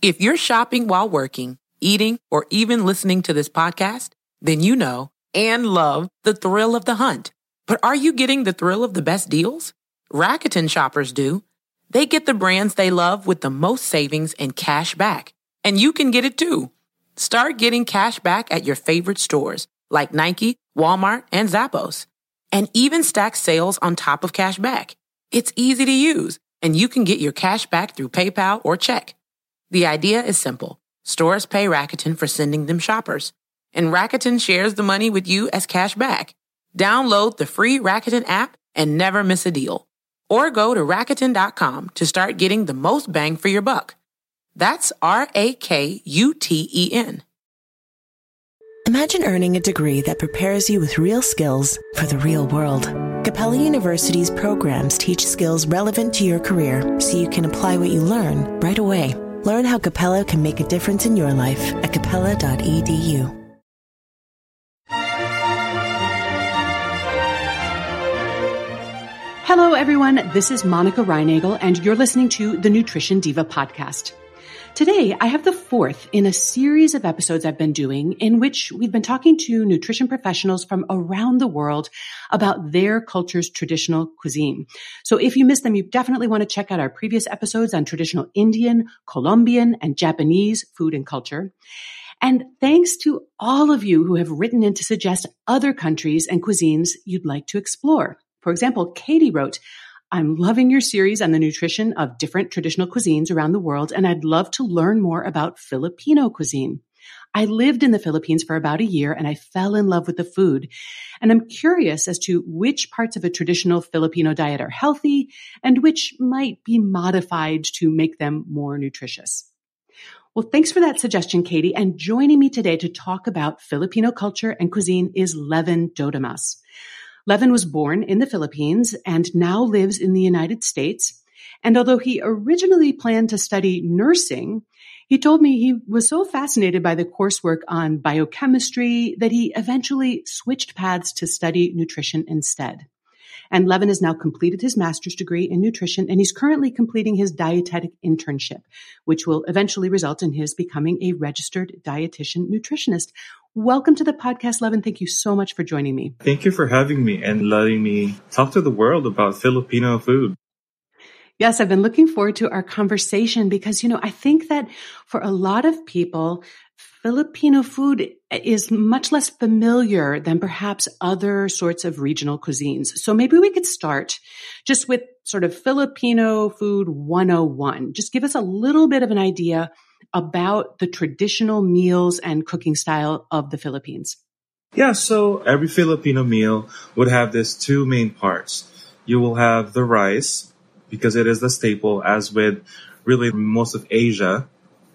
If you're shopping while working, eating, or even listening to this podcast, then you know and love the thrill of the hunt. But are you getting the thrill of the best deals? Rakuten shoppers do. They get the brands they love with the most savings and cash back. And you can get it too. Start getting cash back at your favorite stores like Nike, Walmart, and Zappos. And even stack sales on top of cash back. It's easy to use, and you can get your cash back through PayPal or check. The idea is simple. Stores pay Rakuten for sending them shoppers, and Rakuten shares the money with you as cash back. Download the free Rakuten app and never miss a deal. Or go to Rakuten.com to start getting the most bang for your buck. That's RAKUTEN. Imagine earning a degree that prepares you with real skills for the real world. Capella University's programs teach skills relevant to your career so you can apply what you learn right away. Learn how Capella can make a difference in your life at capella.edu. Hello, everyone. This is Monica Reinagel, and you're listening to the Nutrition Diva podcast. Today, I have the fourth in a series of episodes I've been doing in which we've been talking to nutrition professionals from around the world about their culture's traditional cuisine. So if you missed them, you definitely want to check out our previous episodes on traditional Indian, Colombian, and Japanese food and culture. And thanks to all of you who have written in to suggest other countries and cuisines you'd like to explore. For example, Katie wrote, I'm loving your series on the nutrition of different traditional cuisines around the world, and I'd love to learn more about Filipino cuisine. I lived in the Philippines for about a year, and I fell in love with the food. And I'm curious as to which parts of a traditional Filipino diet are healthy and which might be modified to make them more nutritious. Well, thanks for that suggestion, Katie. And joining me today to talk about Filipino culture and cuisine is Levin Dodemas. Levin was born in the Philippines and now lives in the United States. And although he originally planned to study nursing, he told me he was so fascinated by the coursework on biochemistry that he eventually switched paths to study nutrition instead. And Levin has now completed his master's degree in nutrition, and he's currently completing his dietetic internship, which will eventually result in his becoming a registered dietitian nutritionist. Welcome to the podcast, Levin. Thank you so much for joining me. Thank you for having me and letting me talk to the world about Filipino food. Yes, I've been looking forward to our conversation because, I think that for a lot of people, Filipino food is much less familiar than perhaps other sorts of regional cuisines. So maybe we could start just with sort of Filipino food 101. Just give us a little bit of an idea about the traditional meals and cooking style of the Philippines. Yeah, so every Filipino meal would have these two main parts. You will have the rice, because it is the staple, as with really most of Asia.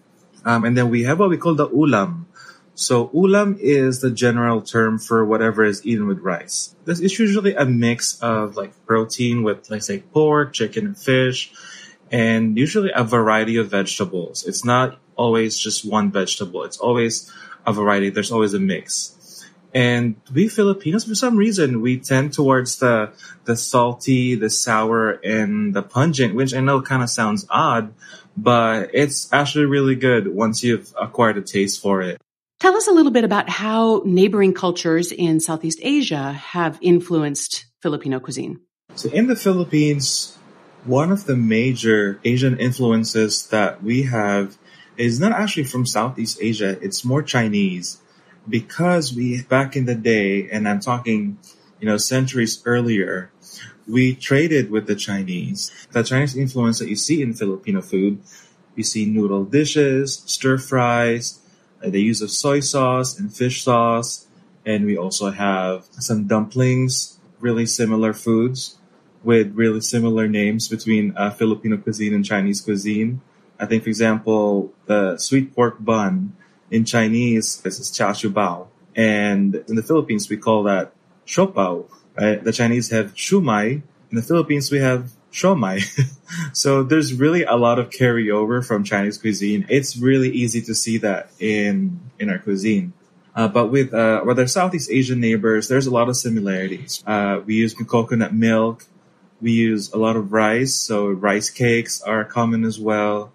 And then we have what we call the ulam. So ulam is the general term for whatever is eaten with rice. This is usually a mix of protein with, let's say, pork, chicken, and fish, and usually a variety of vegetables. It's not always just one vegetable. It's always a variety. There's always a mix. And we Filipinos, for some reason, we tend towards the salty, the sour, and the pungent, which I know kind of sounds odd, but it's actually really good once you've acquired a taste for it. Tell us a little bit about how neighboring cultures in Southeast Asia have influenced Filipino cuisine. So in the Philippines, one of the major Asian influences that we have is not actually from Southeast Asia. It's more Chinese, because we, back in the day, and I'm talking, centuries earlier, we traded with the Chinese. The Chinese influence that you see in Filipino food, you see noodle dishes, stir fries, the use of soy sauce and fish sauce. And we also have some dumplings, really similar foods with really similar names between Filipino cuisine and Chinese cuisine. I think, for example, the sweet pork bun in Chinese, this is char siu bao. And in the Philippines, we call that siopao. Right? The Chinese have shumai. In the Philippines, we have siomai. So there's really a lot of carryover from Chinese cuisine. It's really easy to see that in our cuisine. But with our Southeast Asian neighbors, there's a lot of similarities. We use coconut milk. We use a lot of rice. So rice cakes are common as well.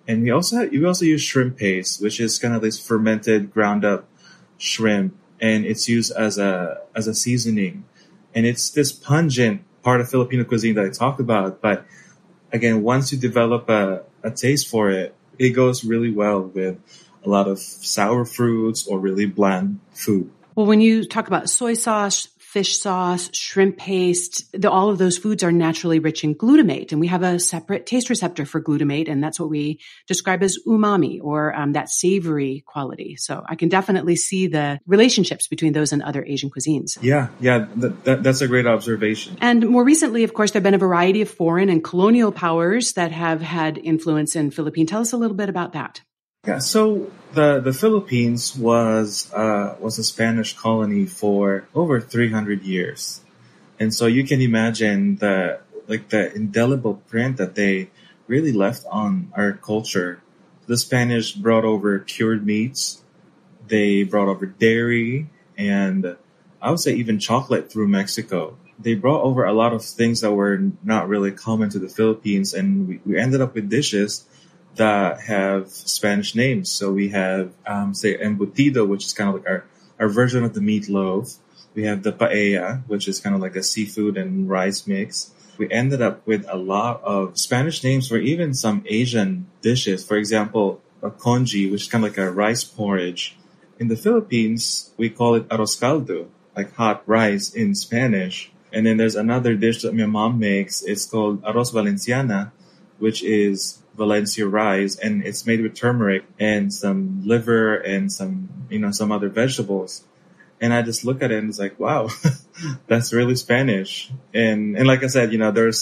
And we also use shrimp paste, which is kind of this fermented, ground up shrimp, and it's used as a seasoning. And it's this pungent part of Filipino cuisine that I talked about. But again, once you develop a taste for it, it goes really well with a lot of sour fruits or really bland food. Well, when you talk about soy sauce, fish sauce, shrimp paste, all of those foods are naturally rich in glutamate. And we have a separate taste receptor for glutamate. And that's what we describe as umami, or that savory quality. So I can definitely see the relationships between those and other Asian cuisines. Yeah, that's a great observation. And more recently, of course, there have been a variety of foreign and colonial powers that have had influence in Philippines. Tell us a little bit about that. Yeah, so the Philippines was a Spanish colony for over 300 years. And so you can imagine the indelible print that they really left on our culture. The Spanish brought over cured meats, they brought over dairy, and I would say even chocolate through Mexico. They brought over a lot of things that were not really common to the Philippines, and we ended up with dishes that have Spanish names. So we have, say, embutido, which is kind of like our version of the meatloaf. We have the paella, which is kind of like a seafood and rice mix. We ended up with a lot of Spanish names for even some Asian dishes. For example, a congee, which is kind of like a rice porridge. In the Philippines, we call it arroz caldo, like hot rice in Spanish. And then there's another dish that my mom makes. It's called arroz valenciana, which is Valencia rice, and it's made with turmeric and some liver and some other vegetables. And I just look at it and it's like, wow, that's really Spanish. And like I said, there's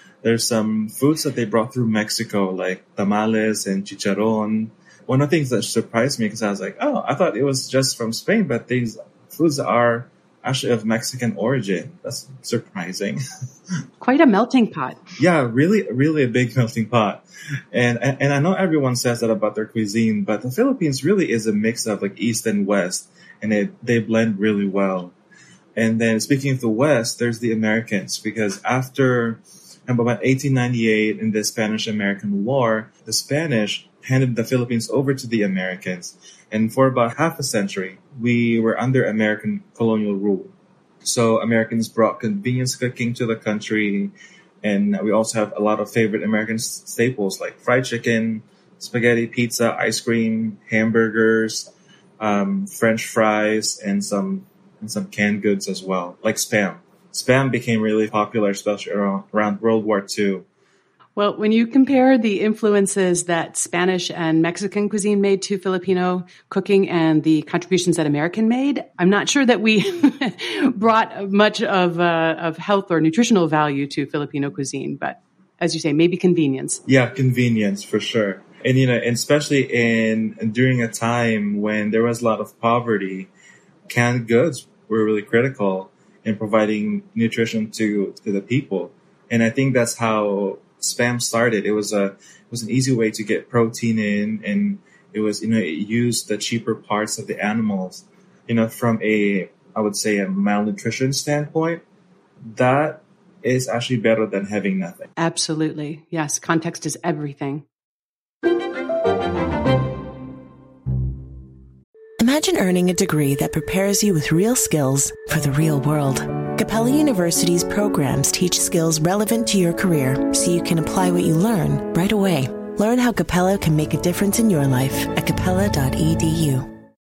some foods that they brought through Mexico, like tamales and chicharron. One of the things that surprised me, because I was like, oh, I thought it was just from Spain, but these foods are actually of Mexican origin. That's surprising. Quite a melting pot. Yeah, really, really a big melting pot. And I know everyone says that about their cuisine, but the Philippines really is a mix of like East and West, and they blend really well. And then speaking of the West, there's the Americans, because after about 1898 in the Spanish-American War, the Spanish handed the Philippines over to the Americans. And for about half a century, we were under American colonial rule. So Americans brought convenience cooking to the country. And we also have a lot of favorite American staples like fried chicken, spaghetti, pizza, ice cream, hamburgers, French fries, and some canned goods as well, like Spam. Spam became really popular, especially around World War II. Well, when you compare the influences that Spanish and Mexican cuisine made to Filipino cooking and the contributions that American made, I'm not sure that we brought much of health or nutritional value to Filipino cuisine. But as you say, maybe convenience. Yeah, convenience for sure. And and especially during a time when there was a lot of poverty, canned goods were really critical in providing nutrition to the people. And I think that's how Spam started. It was an easy way to get protein in, and it was, it used the cheaper parts of the animals. From I would say a malnutrition standpoint, that is actually better than having nothing. Absolutely. Yes. Context is everything. Imagine earning a degree that prepares you with real skills for the real world. Capella University's programs teach skills relevant to your career so you can apply what you learn right away. Learn how Capella can make a difference in your life at capella.edu.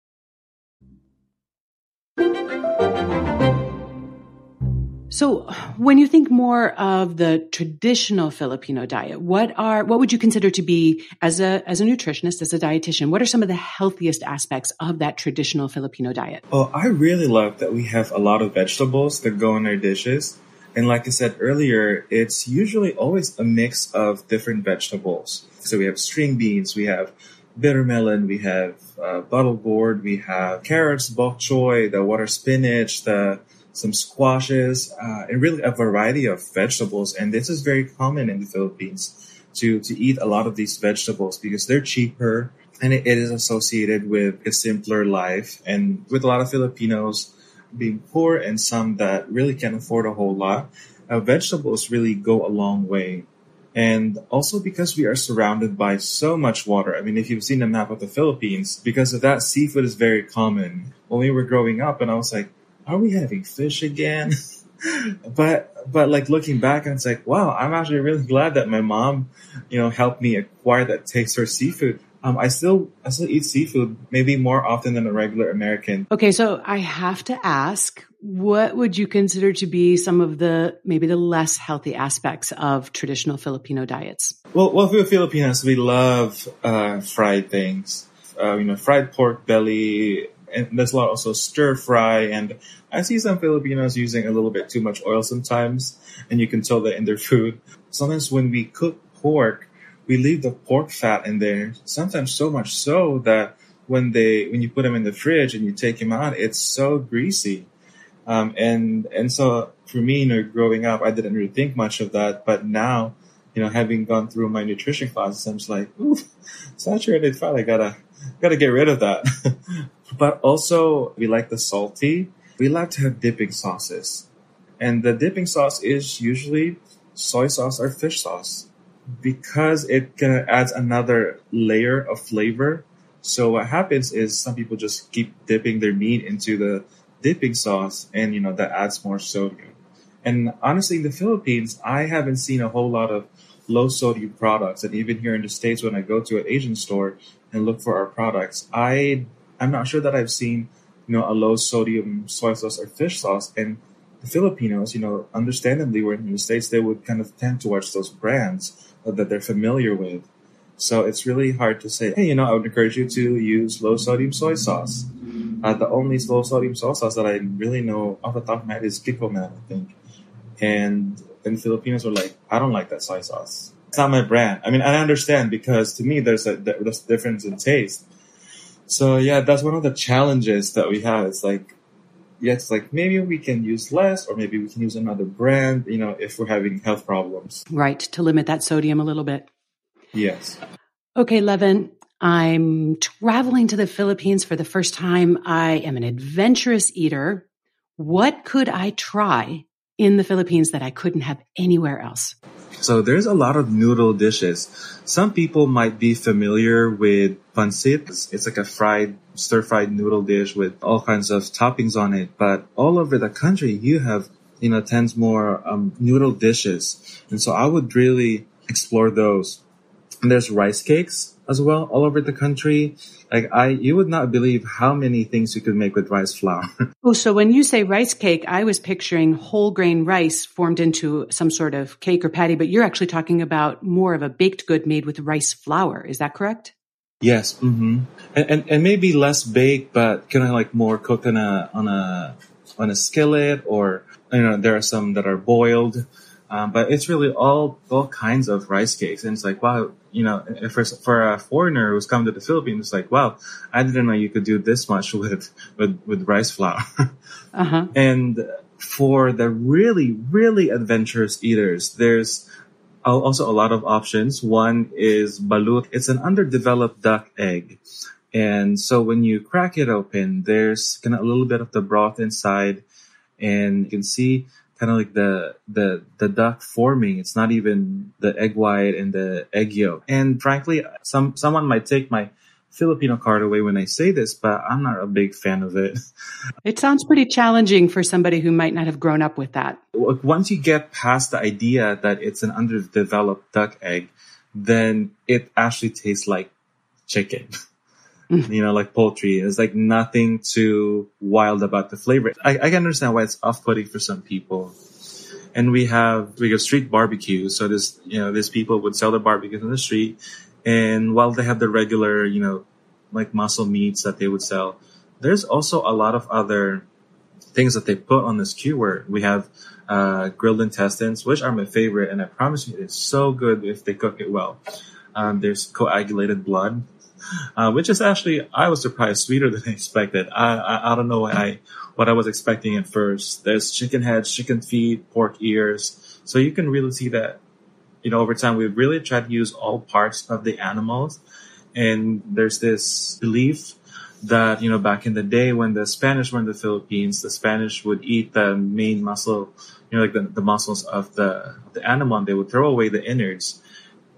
So when you think more of the traditional Filipino diet, what would you consider to be, as a nutritionist, as a dietitian, what are some of the healthiest aspects of that traditional Filipino diet? Oh, I really love that we have a lot of vegetables that go in our dishes. And like I said earlier, it's usually always a mix of different vegetables. So we have string beans, we have bitter melon, we have bottle gourd, we have carrots, bok choy, the water spinach, some squashes, and really a variety of vegetables. And this is very common in the Philippines to eat a lot of these vegetables because they're cheaper, and it is associated with a simpler life. And with a lot of Filipinos being poor and some that really can't afford a whole lot, vegetables really go a long way. And also because we are surrounded by so much water. I mean, if you've seen the map of the Philippines, because of that, seafood is very common. When we were growing up, and I was like, are we having fish again? but like looking back, and it's like, wow, I'm actually really glad that my mom, helped me acquire that taste for seafood. I still eat seafood maybe more often than a regular American. Okay, so I have to ask, what would you consider to be some of maybe the less healthy aspects of traditional Filipino diets? Well, for Filipinos, we love fried things. Fried pork belly, and there's a lot also stir fry. And I see some Filipinos using a little bit too much oil sometimes, and you can tell that in their food. Sometimes when we cook pork, we leave the pork fat in there, sometimes so much so that when you put them in the fridge and you take them out, it's so greasy. And so for me, growing up, I didn't really think much of that. But now, having gone through my nutrition classes, I'm just like, ooh, saturated fat, I gotta get rid of that. But also, we like the salty. We like to have dipping sauces. And the dipping sauce is usually soy sauce or fish sauce, because it kind of adds another layer of flavor. So what happens is some people just keep dipping their meat into the dipping sauce, and that adds more sodium. And honestly, in the Philippines, I haven't seen a whole lot of low sodium products. And even here in the States, when I go to an Asian store and look for our products, I'm not sure that I've seen a low sodium soy sauce or fish sauce. And the Filipinos, understandably, where in the States, they would kind of tend towards those brands that they're familiar with. So it's really hard to say, hey, I would encourage you to use low sodium soy sauce. The only low sodium soy sauce that I really know off the top of my head is Kikkoman, I think. And Filipinos are like, I don't like that soy sauce. It's not my brand. I mean, I understand, because to me, there's a difference in taste. So yeah, that's one of the challenges that we have. It's like, maybe we can use less, or maybe we can use another brand, if we're having health problems. Right, to limit that sodium a little bit. Yes. Okay, Levin, I'm traveling to the Philippines for the first time. I am an adventurous eater. What could I try in the Philippines that I couldn't have anywhere else? So there's a lot of noodle dishes. Some people might be familiar with pancit. It's like a stir-fried noodle dish with all kinds of toppings on it. But all over the country, you have, tons more noodle dishes. And so I would really explore those. And there's rice cakes as well all over the country. You would not believe how many things you could make with rice flour. Oh, so when you say rice cake, I was picturing whole grain rice formed into some sort of cake or patty, but you're actually talking about more of a baked good made with rice flour. Is that correct? Yes. Mm-hmm. And maybe less baked, but kind of like more cooked on a skillet, or, there are some that are boiled. But it's really all kinds of rice cakes. And it's like, wow, for a foreigner who's come to the Philippines, it's like, wow, I didn't know you could do this much with rice flour. Uh-huh. And for the really, really adventurous eaters, there's also a lot of options. One is balut. It's an underdeveloped duck egg. And so when you crack it open, there's kind of a little bit of the broth inside, and you can see kind of like the duck forming. It's not even the egg white and the egg yolk. And frankly, someone might take my Filipino card away when I say this, but I'm not a big fan of it. It sounds pretty challenging for somebody who might not have grown up with that. Once you get past the idea that it's an underdeveloped duck egg, then it actually tastes like chicken. Like poultry. It's like nothing too wild about the flavor. I can understand why it's off-putting for some people. And we have street barbecue. So these people would sell their barbecues on the street. And while they have the regular, like muscle meats that they would sell, there's also a lot of other things that they put on the skewer. We have grilled intestines, which are my favorite. And I promise you, it's so good if they cook it well. There's coagulated blood. Which is actually, I was surprised, sweeter than I expected. I don't know what I was expecting at first. There's chicken heads, chicken feet, pork ears. So you can really see that, over time, we've really tried to use all parts of the animals. And there's this belief that, back in the day when the Spanish were in the Philippines, the Spanish would eat the main muscle, like the muscles of the animal, and they would throw away the innards.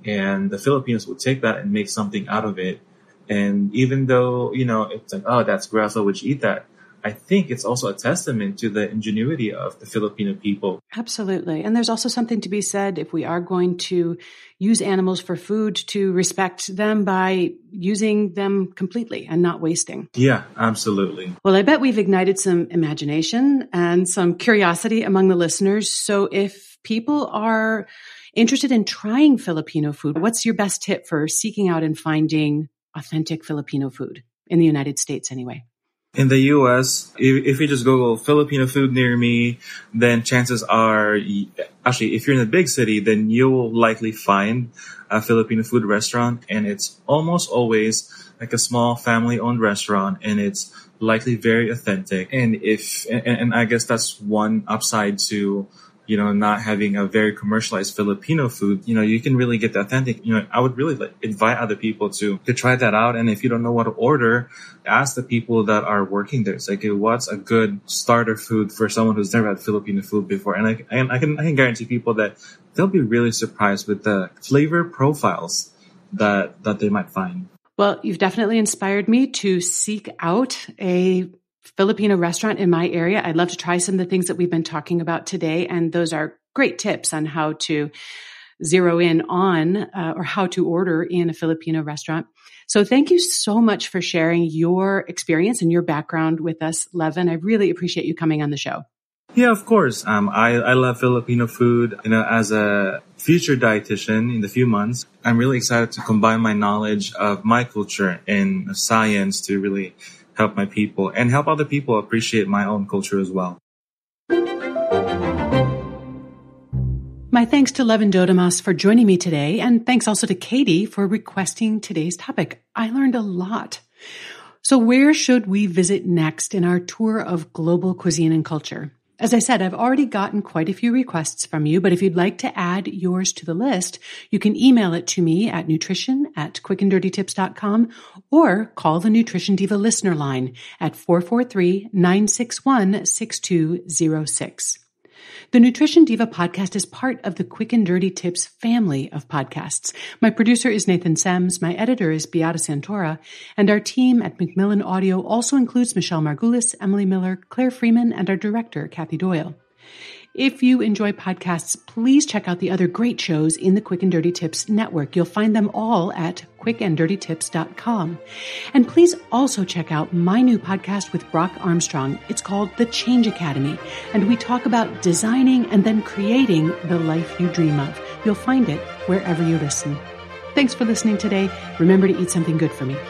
and the Filipinos would take that and make something out of it. And even though, it's like, oh, that's gross, why would you eat that? I think it's also a testament to the ingenuity of the Filipino people. Absolutely. And there's also something to be said if we are going to use animals for food, to respect them by using them completely and not wasting. Yeah, absolutely. Well, I bet we've ignited some imagination and some curiosity among the listeners. So if people are interested in trying Filipino food, what's your best tip for seeking out and finding authentic Filipino food in the United States anyway? In the U.S., if you just Google Filipino food near me, then chances are, actually, if you're in a big city, then you will likely find a Filipino food restaurant. And it's almost always like a small family-owned restaurant, and it's likely very authentic. And I guess that's one upside to not having a very commercialized Filipino food. You can really get the authentic. I would really invite other people to try that out. And if you don't know what to order, ask the people that are working there. It's like, what's a good starter food for someone who's never had Filipino food before? And I can guarantee people that they'll be really surprised with the flavor profiles that they might find. Well, you've definitely inspired me to seek out a Filipino restaurant in my area. I'd love to try some of the things that we've been talking about today. And those are great tips on how to zero in on or how to order in a Filipino restaurant. So thank you so much for sharing your experience and your background with us, Levin. I really appreciate you coming on the show. Yeah, of course. I love Filipino food. As a future dietitian in the few months, I'm really excited to combine my knowledge of my culture and science to really help my people and help other people appreciate my own culture as well. My thanks to Levin Dodemas for joining me today, and thanks also to Katie for requesting today's topic. I learned a lot. So where should we visit next in our tour of global cuisine and culture? As I said, I've already gotten quite a few requests from you, but if you'd like to add yours to the list, you can email it to me at nutrition@quickanddirtytips.com or call the Nutrition Diva listener line at 443-961-6206. The Nutrition Diva podcast is part of the Quick and Dirty Tips family of podcasts. My producer is Nathan Sems, my editor is Beata Santora, and our team at Macmillan Audio also includes Michelle Margulis, Emily Miller, Claire Freeman, and our director, Kathy Doyle. If you enjoy podcasts, please check out the other great shows in the Quick and Dirty Tips network. You'll find them all at quickanddirtytips.com. And please also check out my new podcast with Brock Armstrong. It's called The Change Academy, and we talk about designing and then creating the life you dream of. You'll find it wherever you listen. Thanks for listening today. Remember to eat something good for me.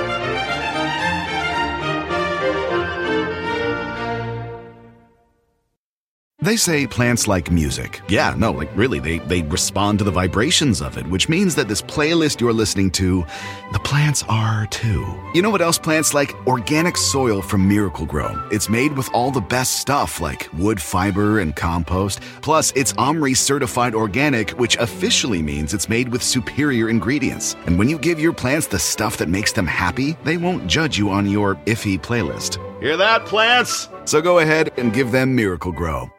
They say plants like music. Yeah, no, really, they respond to the vibrations of it, which means that this playlist you're listening to, the plants are too. You know what else plants like? Organic soil from Miracle-Gro. It's made with all the best stuff like wood fiber and compost. Plus, it's OMRI certified organic, which officially means it's made with superior ingredients. And when you give your plants the stuff that makes them happy, they won't judge you on your iffy playlist. Hear that, plants? So go ahead and give them Miracle-Gro.